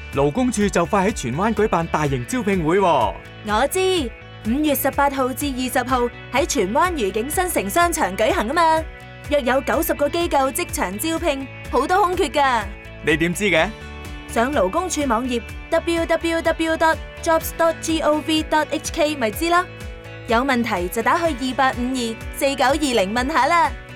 勞工處就快喺荃灣舉辦大型招聘會喎。 我知，5月18號至20號喺荃灣愉景新城商場舉行啊嘛，約有90個機構即場招聘，好多空缺㗎。 你點知嘅？ 上勞工處網頁 www.jobs.gov.hk 咪知啦。有問題就打去28524920問下啦。